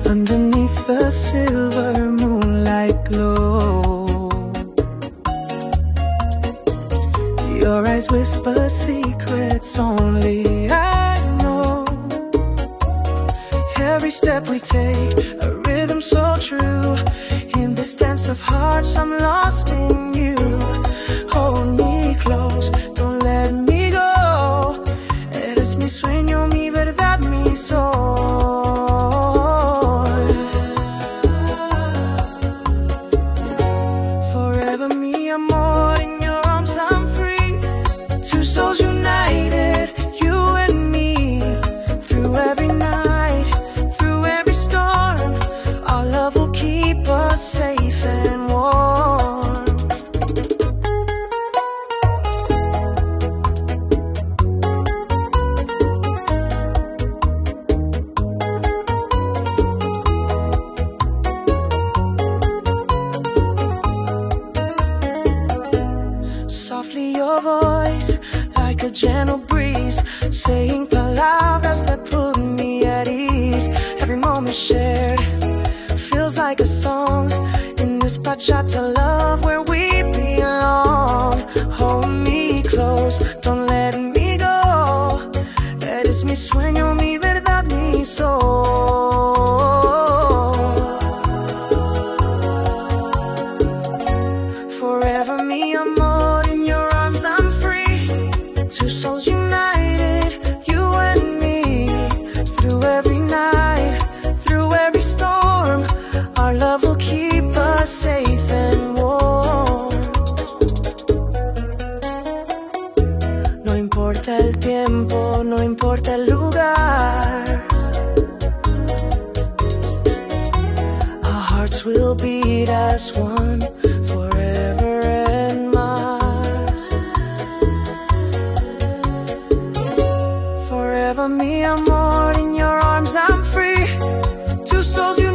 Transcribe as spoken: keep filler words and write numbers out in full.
underneath the silver moonlight glow. Your eyes whisper secrets only I know. Every step we take, a rhythm so true. In this dance of hearts, I'm lost in you. Hold me close, don't let me go. Eres mi sueño, mi verdad, mi sol. Forever mi amor, in your arms I'm free. Two souls united, you and me. Through every night, through every storm, our love will keep us safe and warm. Softly your voice, like a gentle breeze, saying palabras that put me at ease. Every moment shared feels like a song in this bachata love where we belong. Hold me close, don't let me go. Eres mi sueño, mi verdad, mi sol. Forever mi amor, in your arms I'm free. Two souls united, you and me. Through every night, through every storm, our love will keep us safe and warm. No importa el tiempo, no importa el lugar, our hearts will beat as one forever and más. Forever mi amor, in your arms I'm free. Two souls